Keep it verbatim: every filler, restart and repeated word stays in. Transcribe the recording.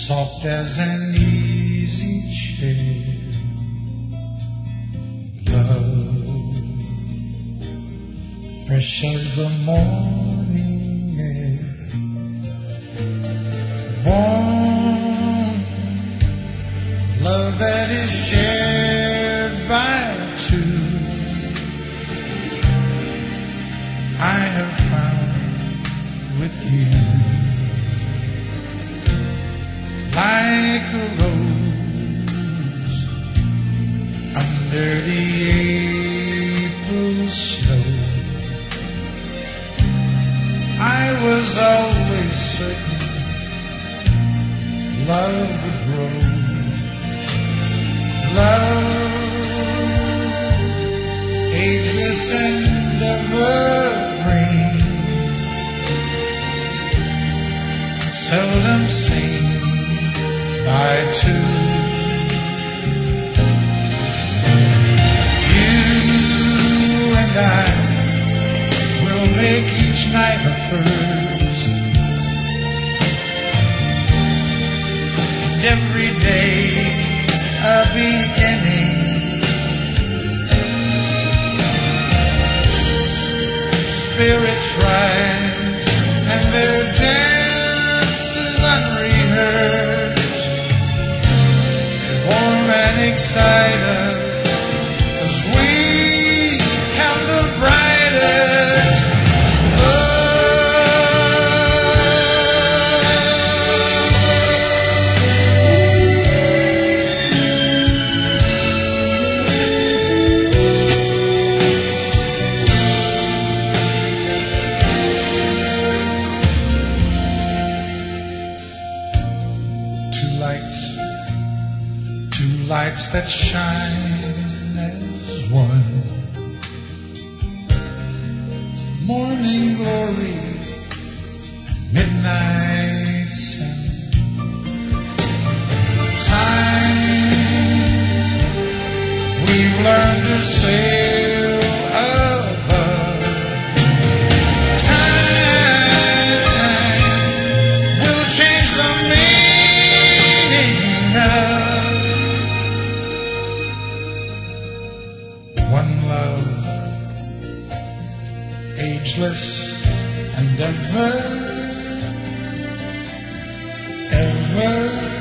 soft as an easy chair. Love, fresh as the morning air. Warm love that is shared by two. I have found with you, like a rose under the April snow. I was always certain love would grow. Love, ageless and evergreen, seldom seen by two. You and I will make each night a first, and every day a beginning. Spirits rise and their dance is unrehearsed, warm and excited, 'cause we have the brightest love. Two lights, two lights that shine as one. Morning glory, midnight sun. Time, we've learned to sail above. Time will change the meaning of one love, ageless and ever, ever